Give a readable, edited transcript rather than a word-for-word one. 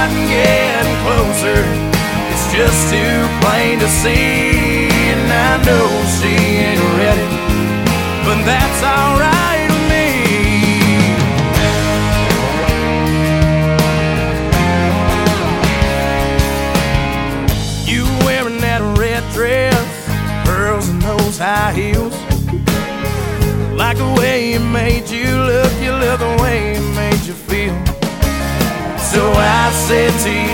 starting getting closer. It's just too plain to see, and I know she ain't ready, but that's alright with me. You wearing that red dress, pearls and those high heels, like the way it made you look, you look the way it made you feel. So I said to you,